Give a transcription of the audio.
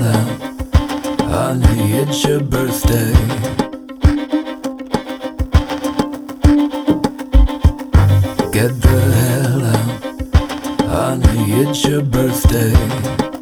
out. Honey, it's your birthday. Get the hell out. Honey, it's your birthday.